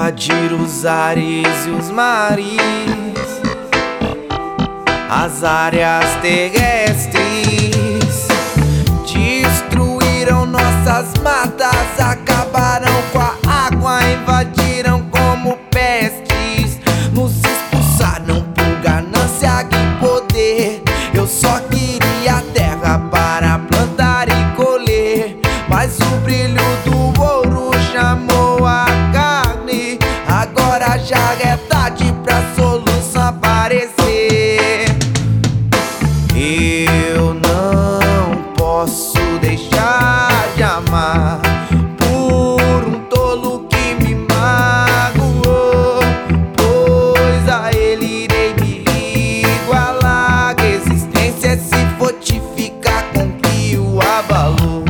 invadir os ares e os mares, as áreas terrestres, destruíram nossas matas, acabaram com a água, invadiram como pestes, nos expulsaram por ganância e poder. Eu só queria terra para plantar e colher, mas o brilho do ouro chamou a carne. Agora já é tarde pra solução aparecer. Eu não posso deixar de amar por um tolo que me magoou, pois a ele irei me igualar. A existência é se fortificar com que o abalou.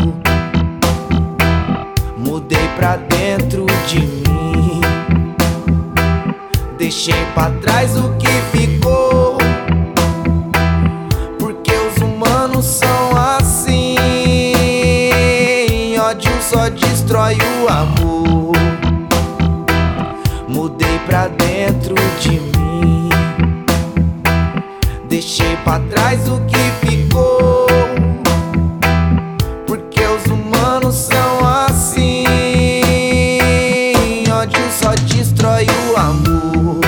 Mudei pra dentro de mim, deixei pra trás o que ficou, porque os humanos são assim. Ódio só destrói o amor. Mudei pra dentro de mim, deixei pra trás o que ficou, porque os humanos são assim. Ódio só destrói o amor.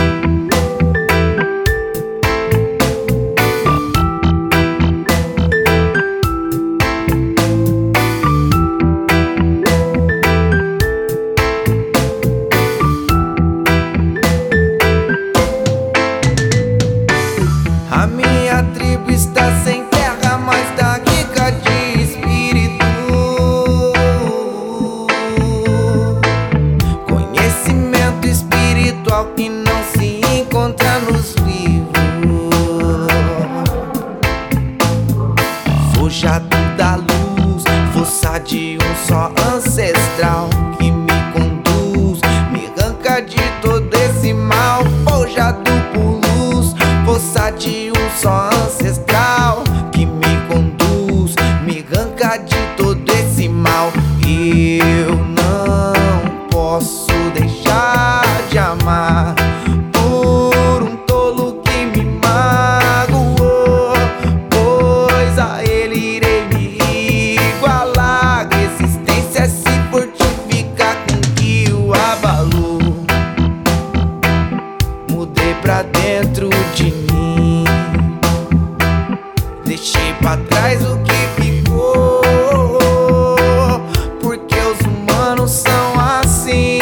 A minha tribo está sem terra, mas tá rica de espírito, conhecimento espiritual que não se encontra nos livros. Forjado da luz, força de um só ancestral que me conduz, me arranca de todo esse mal. Forjado por luz, força de um só ancestral que me conduz, me arranca de todo esse mal. Eu não posso deixar de amar por um tolo que me magoou, pois a ele irei me igualar. A existência é se fortificar com que o abalou. Mudei pra dentro de mim, deixei pra trás o que ficou, porque os humanos são assim.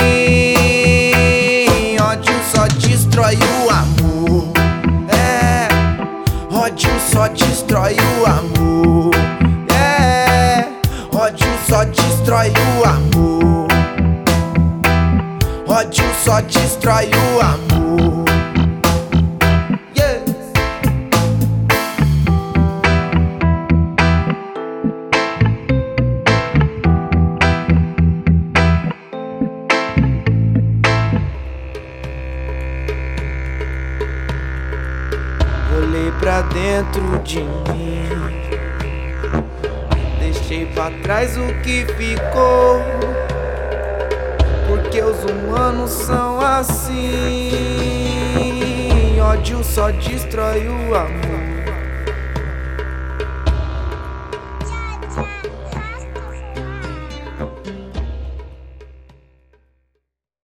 Ódio só destrói o amor. É, ódio só destrói o amor. É, ódio só destrói o amor. Ódio só destrói o amor. Olhei pra dentro de mim, deixei pra trás o que ficou, porque os humanos são assim. Ódio só destrói o amor.